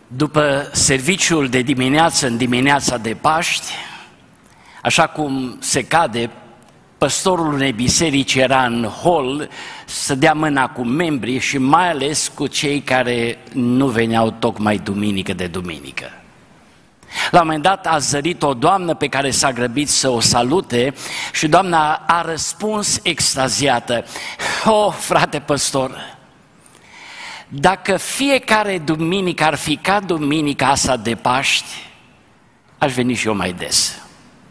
După serviciul de dimineață, în dimineața de Paști, așa cum se cade, păstorul unei biserici era în hol să dea mâna cu membrii și mai ales cu cei care nu veneau tocmai duminică de duminică. La un moment dat a zărit o doamnă pe care s-a grăbit să o salute și doamna a răspuns extaziată: "Oh, frate păstor, dacă fiecare duminică ar fi ca duminica asta de Paști, aș veni și eu mai des."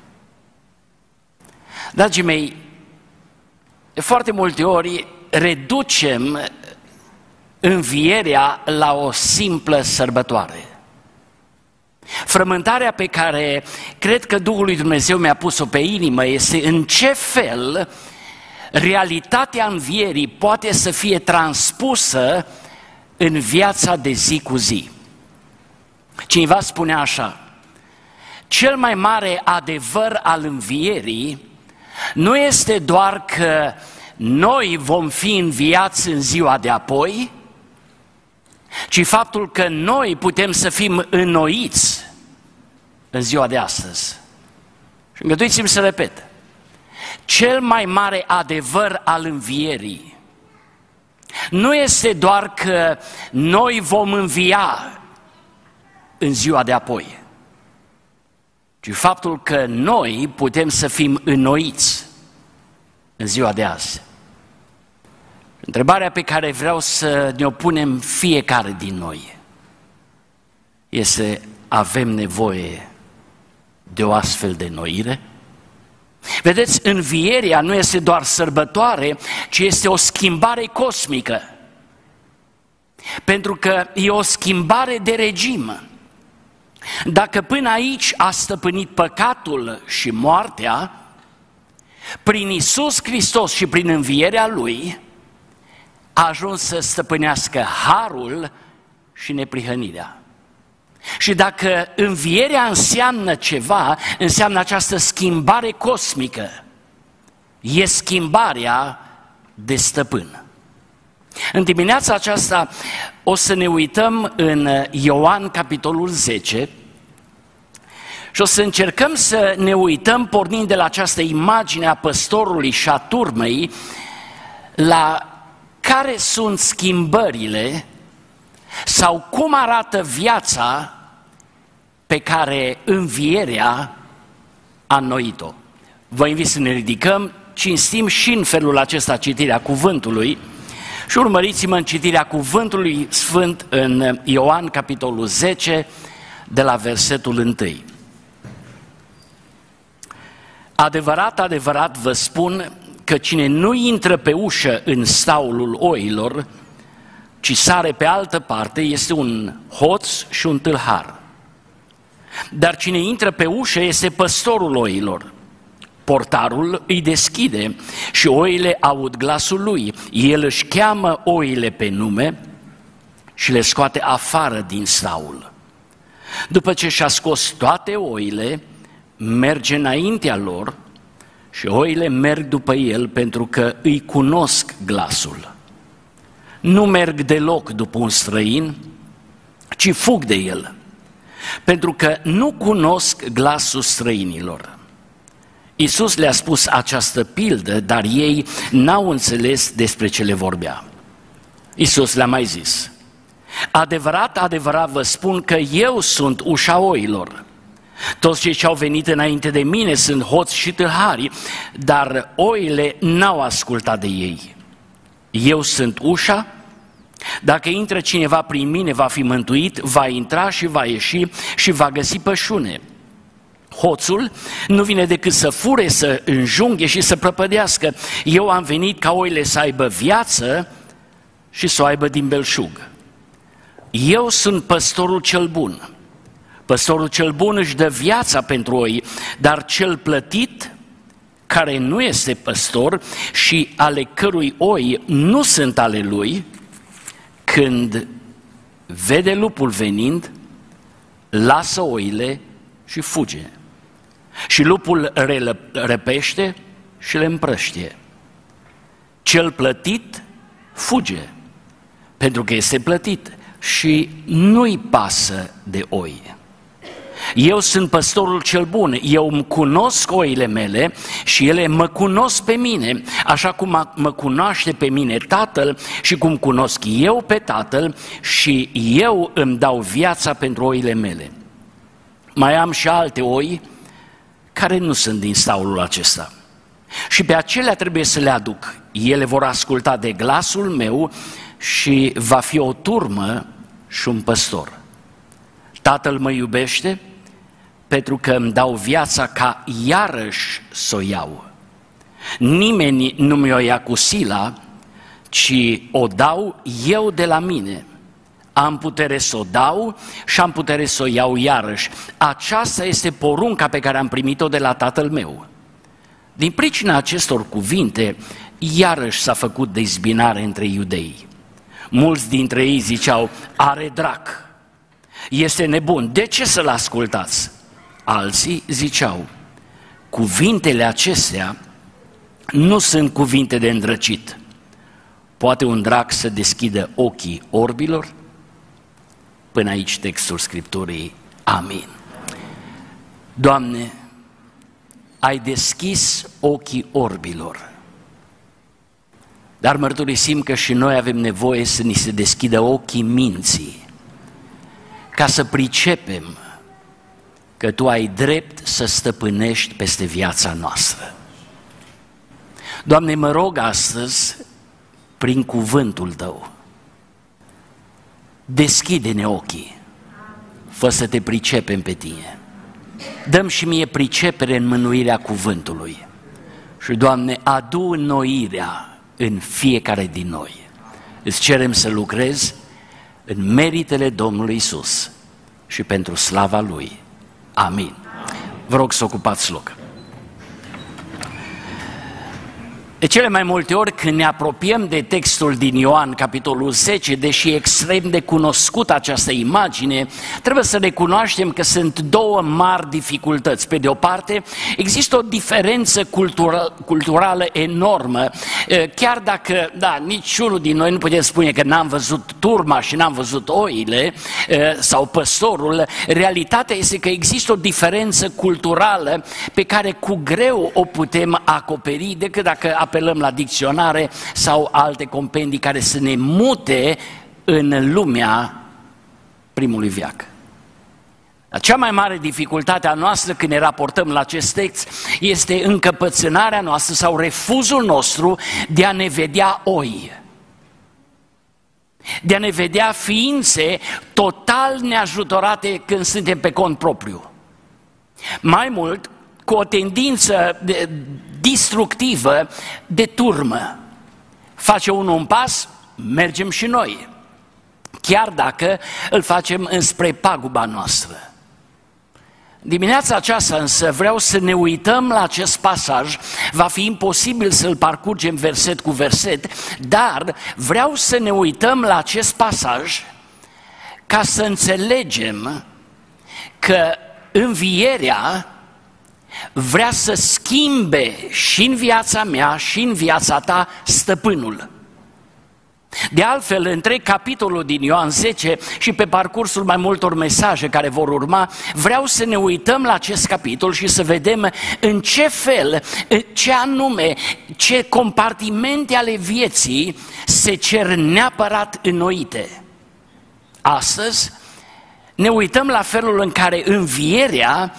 Dragii mei, de foarte multe ori reducem învierea la o simplă sărbătoare. Frământarea pe care cred că Duhul lui Dumnezeu mi-a pus-o pe inimă este în ce fel realitatea învierii poate să fie transpusă în viața de zi cu zi. Cineva spunea așa: cel mai mare adevăr al învierii nu este doar că noi vom fi înviați în ziua de apoi, ci faptul că noi putem să fim înnoiți în ziua de astăzi. Și îngăduiți-mi să repet: cel mai mare adevăr al învierii nu este doar că noi vom învia în ziua de apoi, ci faptul că noi putem să fim înnoiți în ziua de azi. Întrebarea pe care vreau să ne-o punem fiecare din noi este: avem nevoie de o astfel de înnoire? Vedeți, învierea nu este doar sărbătoare, ci este o schimbare cosmică. Pentru că e o schimbare de regim. Dacă până aici a stăpânit păcatul și moartea, prin Iisus Hristos și prin învierea Lui a ajuns să stăpânească harul și neprihănirea. Și dacă învierea înseamnă ceva, înseamnă această schimbare cosmică. E schimbarea de stăpân. În dimineața aceasta o să ne uităm în Ioan, capitolul 10, și o să încercăm să ne uităm, pornind de la această imagine a păstorului și a turmei, la care sunt schimbările sau cum arată viața pe care învierea a înnoit-o. Vă invit să ne ridicăm, cinstim și în felul acesta citirea cuvântului și urmăriți-mă în citirea cuvântului sfânt în Ioan, capitolul 10, de la versetul 1. Adevărat, adevărat vă spun că cine nu intră pe ușă în staulul oilor, ci sare pe altă parte, este un hoț și un tâlhar. Dar cine intră pe ușă este păstorul oilor. Portarul îi deschide și oile aud glasul lui. El își cheamă oile pe nume și le scoate afară din staul. După ce și-a scos toate oile, merge înaintea lor și oile merg după el pentru că îi cunosc glasul. Nu merg deloc după un străin, ci fug de el, pentru că nu cunosc glasul străinilor. Iisus le-a spus această pildă, dar ei n-au înțeles despre ce le vorbea. Iisus le-a mai zis: adevărat, adevărat vă spun că eu sunt ușa oilor. Toți cei ce au venit înainte de mine sunt hoți și tâlhari, dar oile n-au ascultat de ei. Eu sunt ușa. Dacă intră cineva prin mine, va fi mântuit, va intra și va ieși și va găsi pășune. Hoțul nu vine decât să fure, să înjunghe și să prăpădească. Eu am venit ca oile să aibă viață și să o aibă din belșug. Eu sunt păstorul cel bun. Păstorul cel bun își dă viața pentru oi, dar cel plătit, care nu este păstor și ale cărui oi nu sunt ale lui, când vede lupul venind, lasă oile și fuge. Și lupul răpește și le împrăștie. Cel plătit fuge, pentru că este plătit. și nu-i pasă de oi. Eu sunt păstorul cel bun, eu îmi cunosc oile mele și ele mă cunosc pe mine, așa cum mă cunoaște pe mine Tatăl și cum cunosc eu pe Tatăl și eu îmi dau viața pentru oile mele. Mai am și alte oi care nu sunt din staulul acesta și pe acelea trebuie să le aduc. Ele vor asculta de glasul meu și va fi o turmă și un păstor. Tatăl mă iubește pentru că îmi dau viața ca iarăși să o iau. Nimeni nu mi-o ia cu sila, ci o dau eu de la mine. Am putere să o dau și am putere să o iau iarăși. Aceasta este porunca pe care am primit-o de la Tatăl meu. Din pricina acestor cuvinte, iarăși s-a făcut dezbinare între iudei. Mulți dintre ei ziceau, are drac, este nebun, de ce să-l ascultați? Alții ziceau, cuvintele acestea nu sunt cuvinte de îndrăcit. Poate un drac să deschidă ochii orbilor? Până aici textul Scripturii. Amin. Doamne, ai deschis ochii orbilor, dar mărturisim că și noi avem nevoie să ni se deschidă ochii minții, ca să pricepem că Tu ai drept să stăpânești peste viața noastră. Doamne, mă rog astăzi, prin cuvântul Tău, deschide-ne ochii, fă să Te pricepem pe Tine. Dăm și mie pricepere în mânuirea cuvântului și, Doamne, adu înnoirea în fiecare din noi. Îți cerem să lucrezi în meritele Domnului Iisus și pentru slava Lui. Amin. Vă rog să ocupați loc. De cele mai multe ori când ne apropiem de textul din Ioan, capitolul 10, deși extrem de cunoscută această imagine, trebuie să recunoaștem că sunt două mari dificultăți. Pe de o parte, există o diferență culturală enormă, chiar dacă, niciunul din noi nu putem spune că n-am văzut turma și n-am văzut oile sau păstorul, realitatea este că există o diferență culturală pe care cu greu o putem acoperi decât dacă apelăm la dicționare sau alte compendii care să ne mute în lumea primului veac. Cea mai mare dificultate a noastră când ne raportăm la acest text este încăpățânarea noastră sau refuzul nostru de a ne vedea oi, de a ne vedea ființe total neajutorate când suntem pe cont propriu. Mai mult, cu o tendință destructivă de turmă. Face unul un pas, mergem și noi, chiar dacă îl facem înspre paguba noastră. Dimineața aceasta însă vreau să ne uităm la acest pasaj, va fi imposibil să-l parcurgem verset cu verset, dar vreau să ne uităm la acest pasaj ca să înțelegem că învierea vrea să schimbe și în viața mea și în viața ta stăpânul. De altfel, între capitolul din Ioan 10 și pe parcursul mai multor mesaje care vor urma, vreau să ne uităm la acest capitol și să vedem în ce fel, ce anume, ce compartimente ale vieții se cer neapărat înnoite. Astăzi ne uităm la felul în care învierea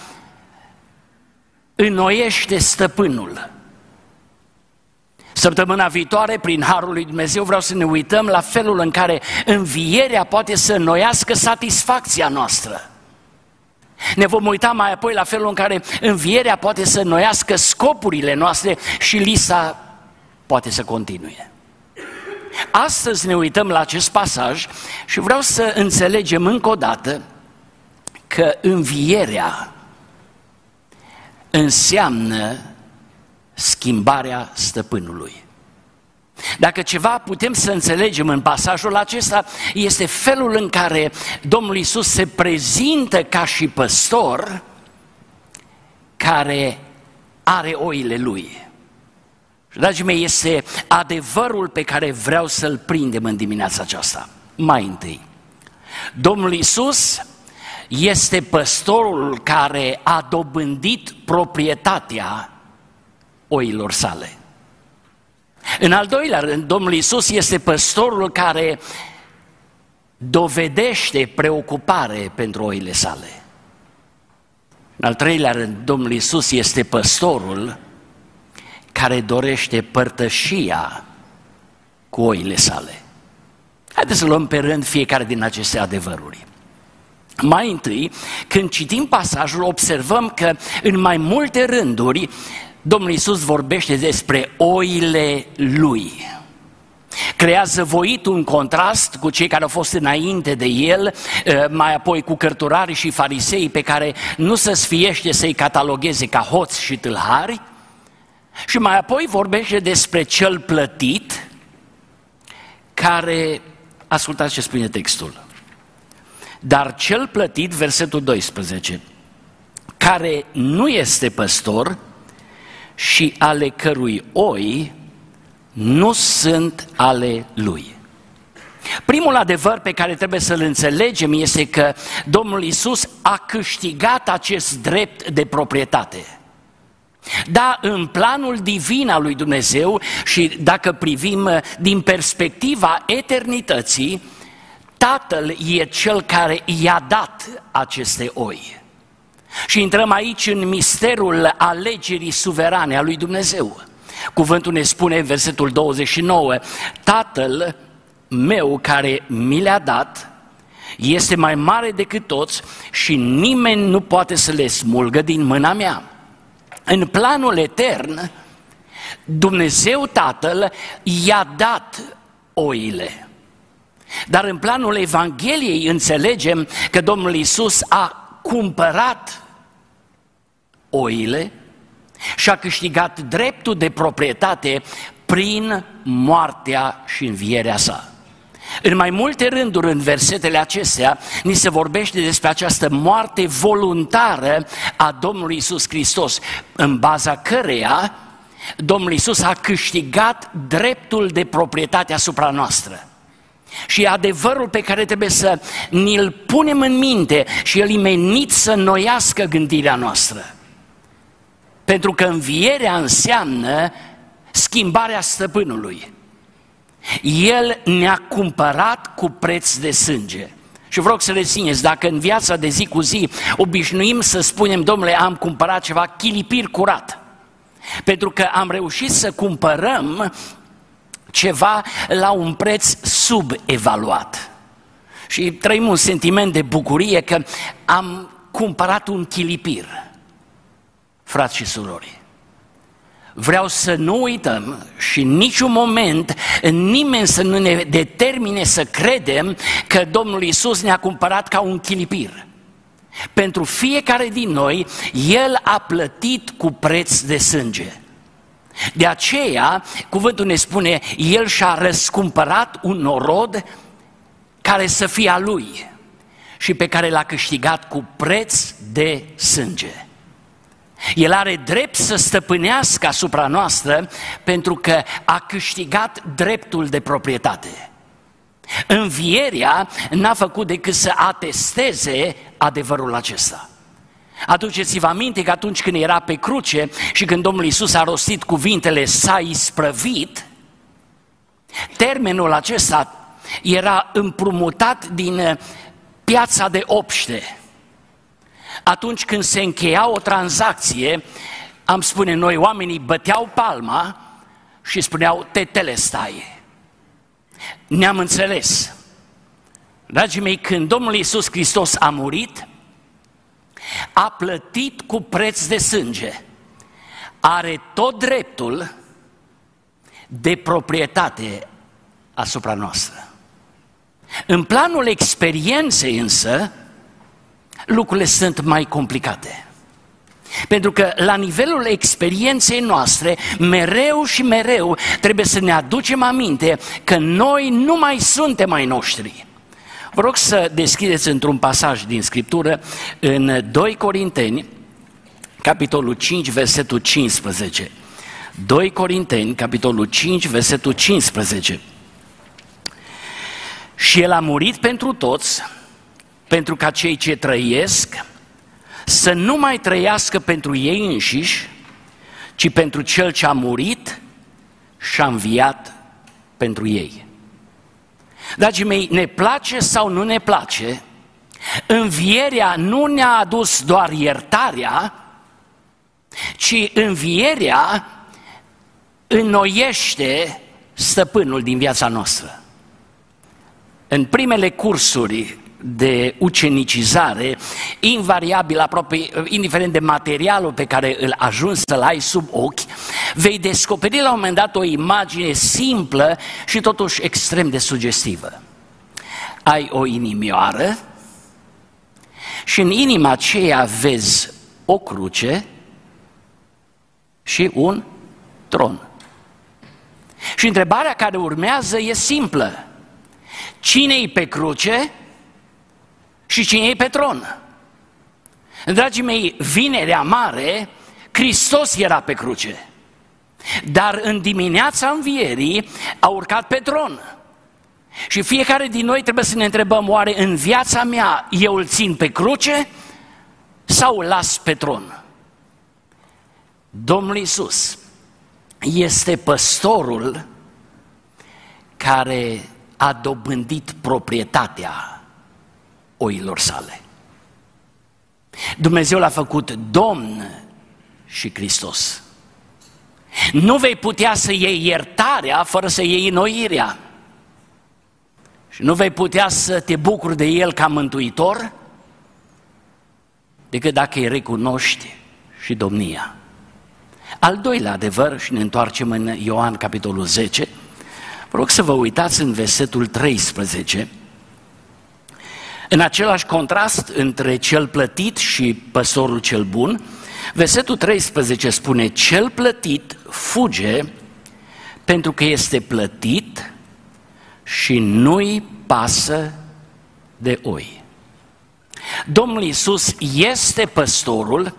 înnoiește stăpânul. Săptămâna viitoare, prin Harul lui Dumnezeu, vreau să ne uităm la felul în care învierea poate să înnoiască satisfacția noastră. Ne vom uita mai apoi la felul în care învierea poate să înnoiască scopurile noastre și lista poate să continue. Astăzi ne uităm la acest pasaj și vreau să înțelegem încă o dată că învierea înseamnă schimbarea stăpânului. Dacă ceva putem să înțelegem în pasajul acesta, este felul în care Domnul Iisus se prezintă ca și păstor care are oile Lui. Și, dragii mei, este adevărul pe care vreau să-l prindem în dimineața aceasta. Mai întâi, Domnul Iisus este păstorul care a dobândit proprietatea oilor sale. În al doilea rând, Domnul Iisus este păstorul care dovedește preocupare pentru oile sale. În al treilea rând, Domnul Iisus este păstorul care dorește părtășia cu oile sale. Haideți să luăm pe rând fiecare din aceste adevăruri. Mai întâi, când citim pasajul, observăm că în mai multe rânduri Domnul Iisus vorbește despre oile Lui. Creează voit un contrast cu cei care au fost înainte de El, mai apoi cu cărturarii și farisei pe care nu se sfiește să-i catalogheze ca hoți și tâlhari, și mai apoi vorbește despre cel plătit care, ascultați ce spune textul, dar cel plătit, versetul 12, care nu este păstor și ale cărui oi nu sunt ale lui. Primul adevăr pe care trebuie să-l înțelegem este că Domnul Iisus a câștigat acest drept de proprietate. Da, în planul divin al lui Dumnezeu și dacă privim din perspectiva eternității, Tatăl e Cel care i-a dat aceste oi. Și intrăm aici în misterul alegerii suverane a lui Dumnezeu. Cuvântul ne spune în versetul 29, Tatăl meu care mi le-a dat este mai mare decât toți și nimeni nu poate să le smulgă din mâna mea. În planul etern, Dumnezeu Tatăl i-a dat oile. Dar în planul Evangheliei înțelegem că Domnul Iisus a cumpărat oile și a câștigat dreptul de proprietate prin moartea și învierea sa. În mai multe rânduri în versetele acestea ni se vorbește despre această moarte voluntară a Domnului Iisus Hristos, în baza căreia Domnul Iisus a câștigat dreptul de proprietate asupra noastră. Și adevărul pe care trebuie să ni-l punem în minte și el e menit să înnoiască gândirea noastră. Pentru că învierea înseamnă schimbarea stăpânului. El ne-a cumpărat cu preț de sânge. Și vreau să rețineți, dacă în viața de zi cu zi obișnuim să spunem, domnule, am cumpărat ceva, chilipir curat. Pentru că am reușit să cumpărăm ceva la un preț subevaluat. Și trăim un sentiment de bucurie că am cumpărat un chilipir. Frați și surori, vreau să nu uităm și în niciun moment nimeni să nu ne determine să credem că Domnul Iisus ne-a cumpărat ca un chilipir. Pentru fiecare din noi, El a plătit cu preț de sânge. De aceea, cuvântul ne spune, El și-a răscumpărat un norod care să fie a Lui și pe care l-a câștigat cu preț de sânge. El are drept să stăpânească asupra noastră pentru că a câștigat dreptul de proprietate. Învierea n-a făcut decât să atesteze adevărul acesta. Aduceți-vă aminte că atunci când era pe cruce și când Domnul Iisus a rostit cuvintele s-a isprăvit, termenul acesta era împrumutat din piața de obște. Atunci când se încheia o tranzacție, am spune noi, oamenii băteau palma și spuneau tetelestai. Ne-am înțeles. Dragii mei, când Domnul Iisus Hristos a murit, a plătit cu preț de sânge. Are tot dreptul de proprietate asupra noastră. În planul experienței însă, lucrurile sunt mai complicate. Pentru că la nivelul experienței noastre, mereu și mereu trebuie să ne aducem aminte că noi nu mai suntem ai noștri. Vă rog să deschideți într-un pasaj din Scriptură în 2 Corinteni, capitolul 5, versetul 15. 2 Corinteni, capitolul 5, versetul 15. Și El a murit pentru toți, pentru ca cei ce trăiesc să nu mai trăiască pentru ei înșiși, ci pentru Cel ce a murit și a înviat pentru ei. Dragii mei, ne place sau nu ne place, învierea nu ne-a adus doar iertarea, ci învierea înnoiește stăpânul din viața noastră. În primele cursuri de ucenicizare, invariabil, aproape, indiferent de materialul pe care îl ajungi să-l ai sub ochi, vei descoperi la un moment dat o imagine simplă și totuși extrem de sugestivă. Ai o inimioară și în inima aceea vezi o cruce și un tron. Și întrebarea care urmează e simplă. Cine-i pe cruce și cine-i pe tron? Dragii mei, vinerea mare, Hristos era pe cruce. Dar în dimineața învierii a urcat pe tron. Și fiecare din noi trebuie să ne întrebăm, oare în viața mea eu îl țin pe cruce sau îl las pe tron? Domnul Iisus este păstorul care a dobândit proprietatea oilor sale. Dumnezeu l-a făcut Domn și Hristos. Nu vei putea să iei iertarea fără să iei înnoirea. Și nu vei putea să te bucuri de El ca mântuitor decât dacă îi recunoști și domnia. Al doilea adevăr, și ne întoarcem în Ioan capitolul 10, vă rog să vă uitați în versetul 13, în același contrast între cel plătit și păstorul cel bun, versetul 13 spune, cel plătit fuge pentru că este plătit și nu-i pasă de oi. Domnul Iisus este păstorul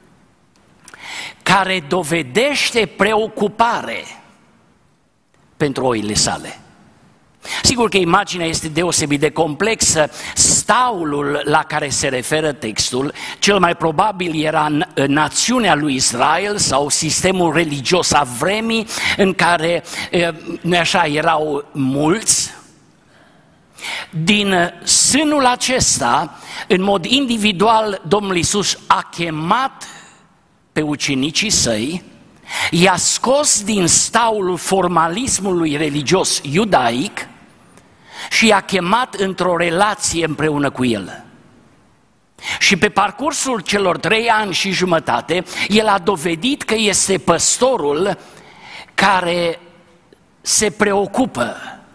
care dovedește preocupare pentru oile sale. Sigur că imaginea este deosebit de complexă. Staulul la care se referă textul, cel mai probabil era națiunea lui Israel sau sistemul religios a vremii în care, nu așa, erau mulți. Din sânul acesta, în mod individual, Domnul Iisus a chemat pe ucenicii săi, i-a scos din staulul formalismului religios iudaic și i-a chemat într-o relație împreună cu el. Și pe parcursul celor 3 ani și jumătate, el a dovedit că este păstorul care se preocupă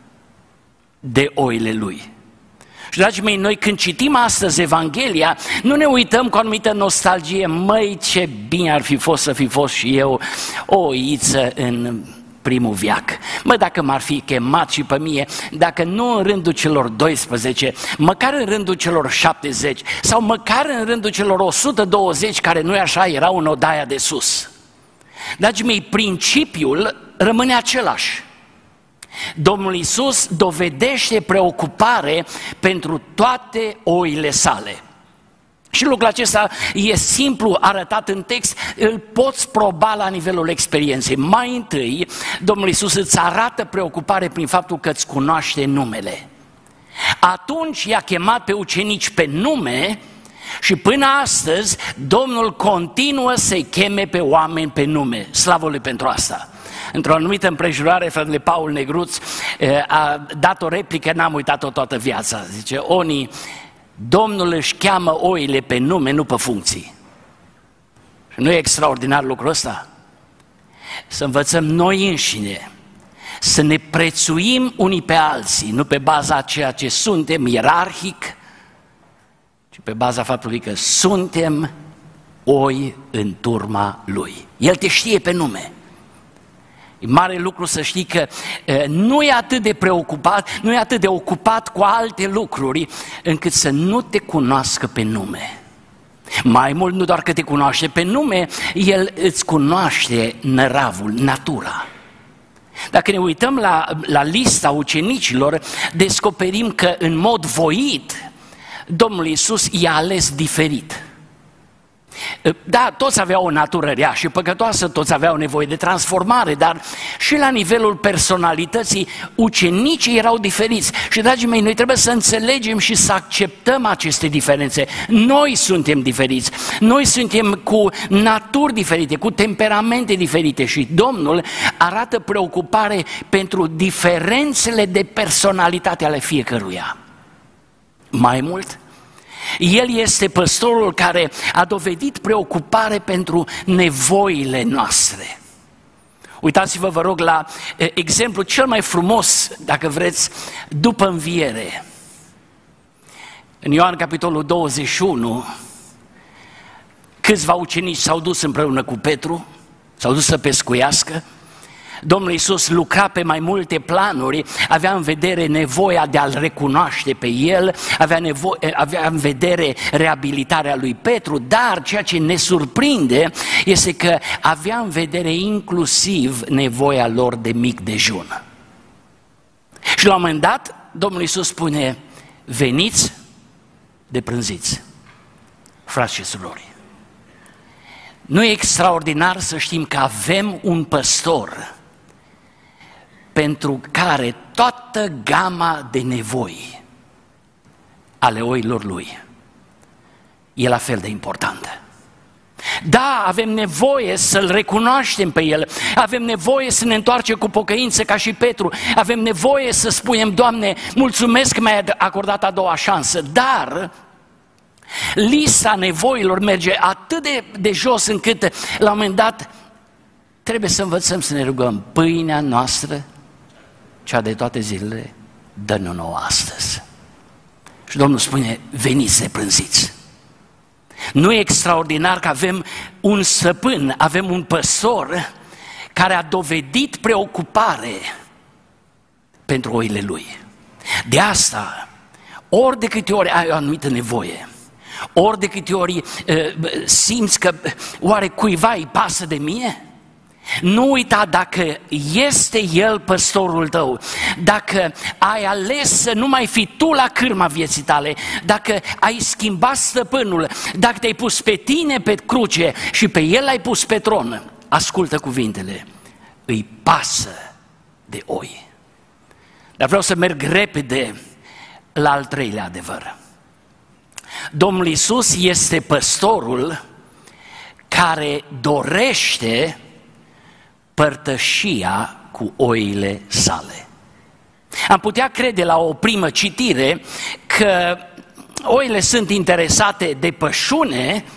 de oile lui. Și, dragii mei, noi când citim astăzi Evanghelia, nu ne uităm cu o anumită nostalgie, măi, ce bine ar fi fost să fi fost și eu o oiță în primul veac. Mă, dacă m-ar fi chemat și pe mine, dacă nu în rândul celor 12, măcar în rândul celor 70 sau măcar în rândul celor 120 care nu așa erau în odaia de sus. Dragii mei, principiul rămâne același. Domnul Iisus dovedește preocupare pentru toate oile sale. Și lucrul acesta e simplu arătat în text, îl poți proba la nivelul experienței. Mai întâi, Domnul Iisus îți arată preocupare prin faptul că îți cunoaște numele. Atunci i-a chemat pe ucenici pe nume și până astăzi Domnul continuă să-i cheme pe oameni pe nume. Slavă Lui pentru asta! Într-o anumită împrejurare, fratele Paul Negruț a dat o replică, n-am uitat-o toată viața. Zice, Oni, Domnul își cheamă oile pe nume, nu pe funcții. Și nu e extraordinar lucrul ăsta? Să învățăm noi înșine, să ne prețuim unii pe alții, nu pe baza ceea ce suntem, ierarhic, ci pe baza faptului că suntem oi în turma Lui. El te știe pe nume. E mare lucru să știi că nu e atât de preocupat, nu e atât de ocupat cu alte lucruri încât să nu te cunoască pe nume. Mai mult, nu doar că te cunoaște pe nume, El îți cunoaște năravul, natura. Dacă ne uităm la lista ucenicilor, descoperim că în mod voit Domnul Iisus i-a ales diferit. Da, toți aveau o natură rea și păcătoasă, toți aveau nevoie de transformare, dar și la nivelul personalității ucenicii erau diferiți. Și, dragii mei, noi trebuie să înțelegem și să acceptăm aceste diferențe. Noi suntem diferiți, noi suntem cu naturi diferite, cu temperamente diferite și Domnul arată preocupare pentru diferențele de personalitate ale fiecăruia. Mai mult, El este păstorul care a dovedit preocupare pentru nevoile noastre. Uitați-vă, vă rog, la exemplu cel mai frumos, dacă vreți, după înviere. În Ioan capitolul 21, câțiva ucenici s-au dus împreună cu Petru, s-au dus să pescuiască. Domnul Iisus lucra pe mai multe planuri, avea în vedere nevoia de a-L recunoaște pe El, avea în vedere reabilitarea lui Petru, dar ceea ce ne surprinde este că avea în vedere inclusiv nevoia lor de mic dejun. Și la un moment dat, Domnul Iisus spune, veniți de prânziți, frați și surori. Nu e extraordinar să știm că avem un păstor pentru care toată gama de nevoi ale oilor lui e la fel de importantă. Da, avem nevoie să-L recunoaștem pe El, avem nevoie să ne întoarcem cu pocăință ca și Petru, avem nevoie să spunem, Doamne, mulțumesc că mi-ai acordat a doua șansă, dar lista nevoilor merge atât de jos încât la un moment dat trebuie să învățăm să ne rugăm, pâinea noastră, cea de toate zilele, dă-ne-o nouă astăzi. Și Domnul spune, veniți de prânziți. Nu e extraordinar că avem un stăpân, avem un păstor care a dovedit preocupare pentru oile lui. De asta, ori de câte ori ai o anumită nevoie, ori de câte ori simți că oare cuiva îi pasă de mine, nu uita, dacă este El păstorul tău, dacă ai ales să nu mai fii tu la cârma vieții tale, dacă ai schimbat stăpânul, dacă te-ai pus pe tine pe cruce și pe El l-ai pus pe tron, ascultă cuvintele, îi pasă de oi. Dar vreau să merg repede la al treilea adevăr. Domnul Iisus este păstorul care dorește părtășia cu oile sale. Am putea crede la o primă citire că oile sunt interesate de pășune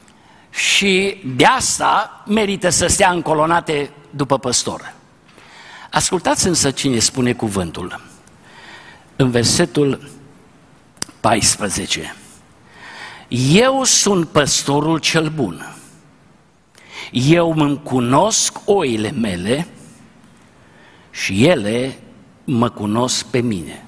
și de asta merită să stea încolonate după păstor. Ascultați însă cine spune cuvântul. În versetul 14. Eu sunt păstorul cel bun. Eu îmi cunosc oile mele și ele mă cunosc pe mine.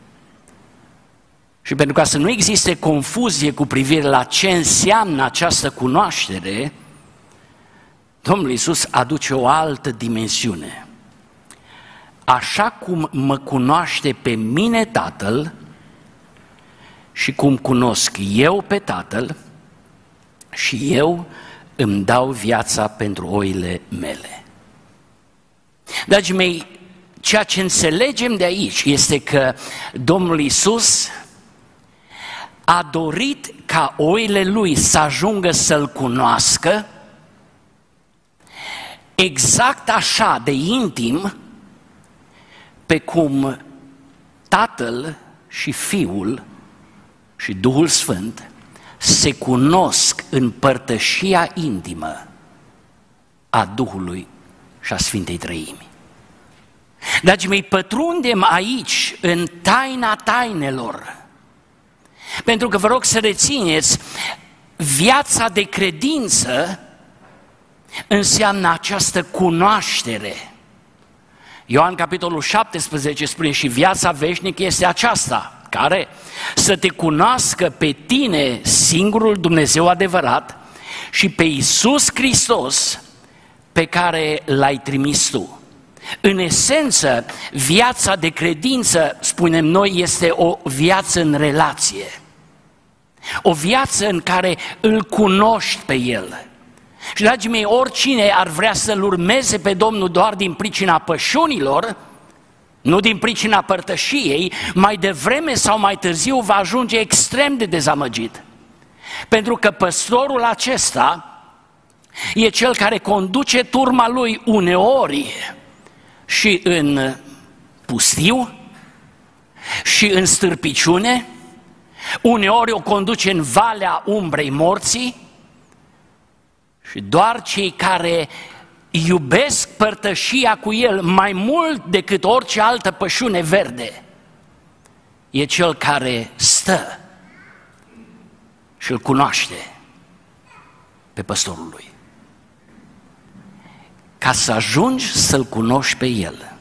Și pentru ca să nu existe confuzie cu privire la ce înseamnă această cunoaștere, Domnul Iisus aduce o altă dimensiune. Așa cum mă cunoaște pe mine Tatăl și cum cunosc eu pe Tatăl, și eu îmi dau viața pentru oile mele. Dragii mei, ceea ce înțelegem de aici este că Domnul Iisus a dorit ca oile Lui să ajungă să-L cunoască exact așa de intim pe cum Tatăl și Fiul și Duhul Sfânt se cunosc în părtășia intimă a Duhului și a Sfintei Trăimi. Dragii mei, pătrundem aici în taina tainelor, pentru că vă rog să rețineți, viața de credință înseamnă această cunoaștere. Ioan capitolul 17 spune și viața veșnică este aceasta, care să te cunoască pe tine, singurul Dumnezeu adevărat, și pe Iisus Hristos pe care L-ai trimis tu. În esență, viața de credință, spunem noi, este o viață în relație. O viață în care îl cunoști pe El. Și, dragii mei, oricine ar vrea să-L urmeze pe Domnul doar din pricina pășunilor, nu din pricina părtășiei, mai devreme sau mai târziu va ajunge extrem de dezamăgit. Pentru că păstorul acesta e cel care conduce turma lui uneori și în pustiu și în stârpiciune, uneori o conduce în valea umbrei morții și doar cei care iubesc părtășia cu El mai mult decât orice altă pășune verde e cel care stă și îl cunoaște pe păstorul lui. Ca să ajungi să-L cunoști pe El,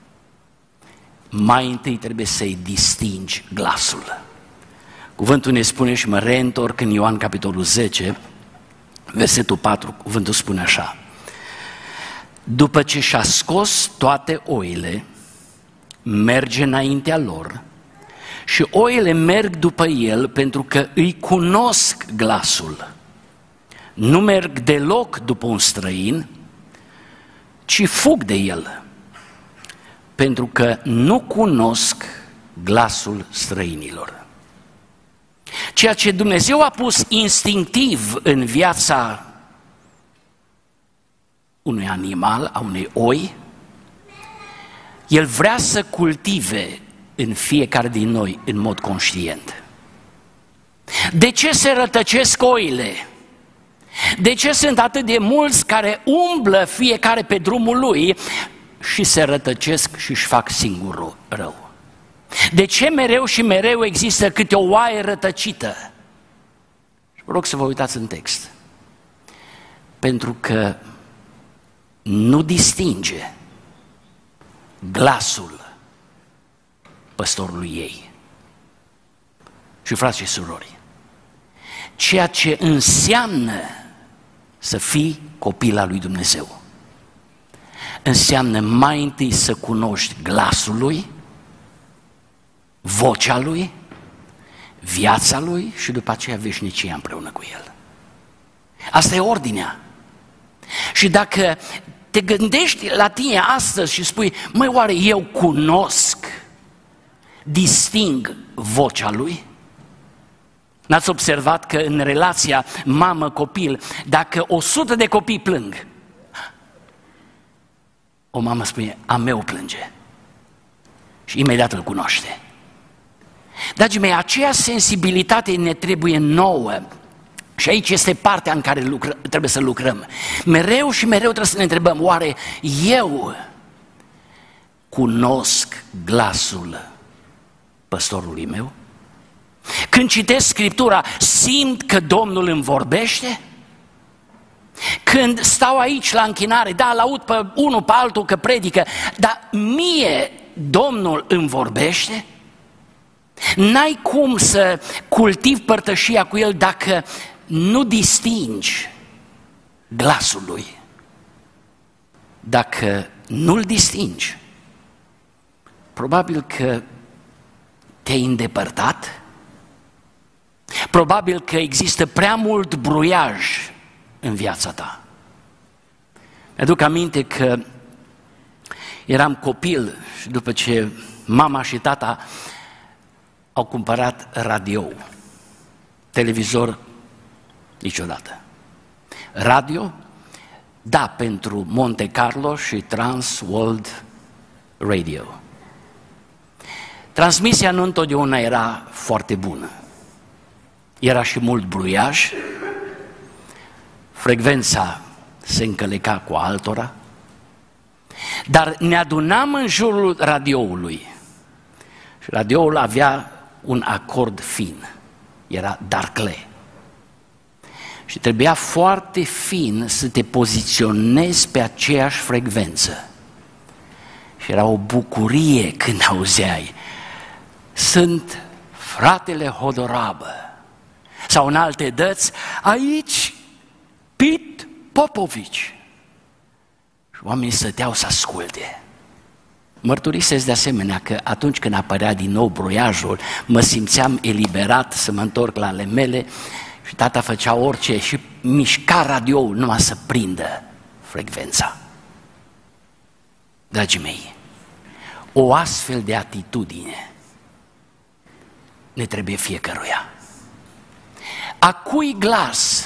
mai întâi trebuie să-i distingi glasul. Cuvântul ne spune, și mă reîntorc în Ioan capitolul 10, versetul 4, cuvântul spune așa: după ce și-a scos toate oile, merge înaintea lor și oile merg după el pentru că îi cunosc glasul. Nu merg deloc după un străin, ci fug de el, pentru că nu cunosc glasul străinilor. Ceea ce Dumnezeu a pus instinctiv în viața unui animal, a unei oi, El vrea să cultive în fiecare din noi în mod conștient. De ce se rătăcesc oile? De ce sunt atât de mulți care umblă fiecare pe drumul lui și se rătăcesc și își fac singur rău? De ce mereu și mereu există câte o oaie rătăcită? Vă rog să vă uitați în text. Pentru că nu distinge glasul păstorului ei. Și frați și surori, ceea ce înseamnă să fii copil al lui Dumnezeu înseamnă mai întâi să cunoști glasul lui, vocea lui, viața lui și după aceea veșnicia împreună cu el. Asta e ordinea. Și dacă te gândești la tine astăzi și spui, măi, oare eu cunosc, disting vocea lui? N-ați observat că în relația mamă-copil, dacă 100 de copii plâng, o mamă spune, a meu plânge. Și imediat îl cunoaște. Dragii mei, aceea sensibilitate ne trebuie nouă. Și aici este partea în care trebuie să lucrăm. Mereu și mereu trebuie să ne întrebăm, oare eu cunosc glasul păstorului meu? Când citesc Scriptura, simt că Domnul îmi vorbește? Când stau aici la închinare, da, l-aud pe unul pe altul că predică, dar mie Domnul îmi vorbește? N-ai cum să cultivi părtășia cu El dacă nu distingi glasul lui. Dacă nu-l distingi, probabil că te-ai îndepărtat, probabil că există prea mult bruiaj în viața ta. Mi-aduc aminte că eram copil și după ce mama și tata au cumpărat radio, televizor niciodată. Radio, da, pentru Monte Carlo și Trans World Radio. Transmisia nu întotdeauna era foarte bună. Era și mult bruiaj, frecvența se încăleca cu altora, dar ne adunam în jurul radioului și radioul avea un acord fin, era darcle. Și trebuia foarte fin să te poziționezi pe aceeași frecvență. Și era o bucurie când auzeai, sunt fratele Hodorabă. Sau în alte dăți, aici Pete Popovici. Și oamenii stăteau să asculte. Mărturisesc de asemenea că atunci când apărea din nou broiajul, mă simțeam eliberat să mă întorc la ale mele și tata făcea orice și mișca radioul numai să prindă frecvența. Dragii mei, o astfel de atitudine ne trebuie fiecăruia. A cui glas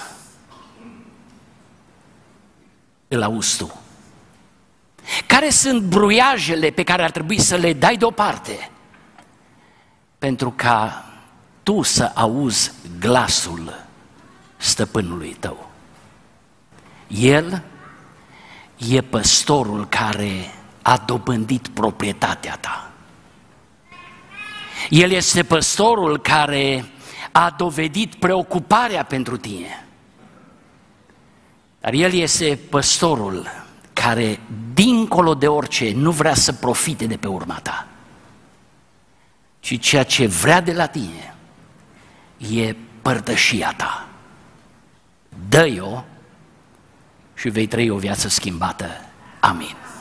îl auzi tu? Care sunt bruiajele pe care ar trebui să le dai deoparte pentru ca tu să auzi glasul stăpânului tău? El e păstorul care a dobândit proprietatea ta. El este păstorul care a dovedit preocuparea pentru tine. Dar El este păstorul care, dincolo de orice, nu vrea să profite de pe urma ta, ci ceea ce vrea de la tine e părtășia ta. Dă-i-o și vei trăi o viață schimbată. Amin.